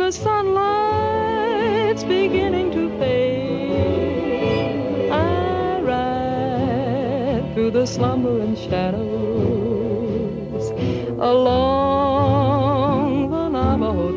the sunlight's beginning to fade, I ride through the slumbering shadows along the Navajo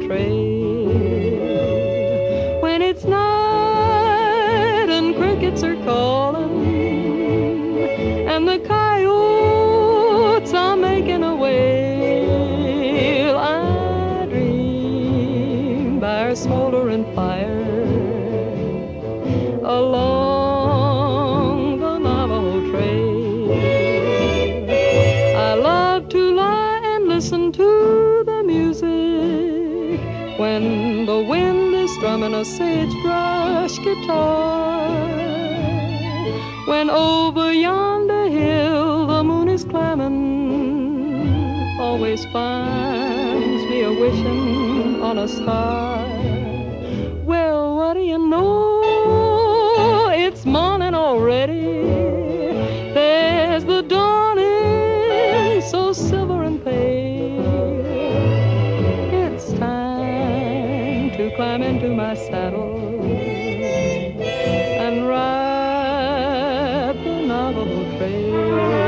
Trail. When it's night and crickets are calling and the coyotes are making a wail, I dream by our smoldering fire along the Navajo Trail. I love to lie and listen to the music when the wind is strumming a sagebrush guitar. When over yonder hill the moon is climbing, always finds me a wishing on a star. Well, what do you know? It's morning already. There's the dawning, so silver and pale. It's time to climb into my saddle and ride the Navajo Trail.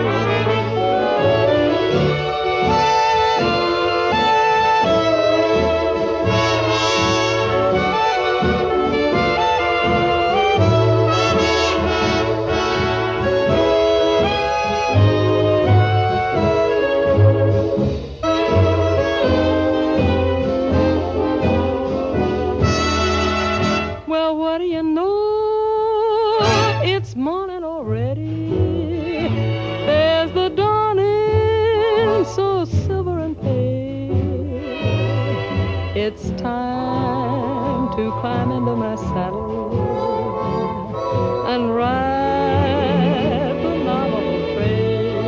Well, what do you know? It's morning already. There's the dawning, so silver and pale. It's time to climb into my saddle and ride the Navajo Trail.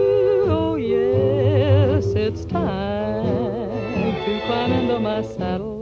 Oh yes, it's time to climb into my saddle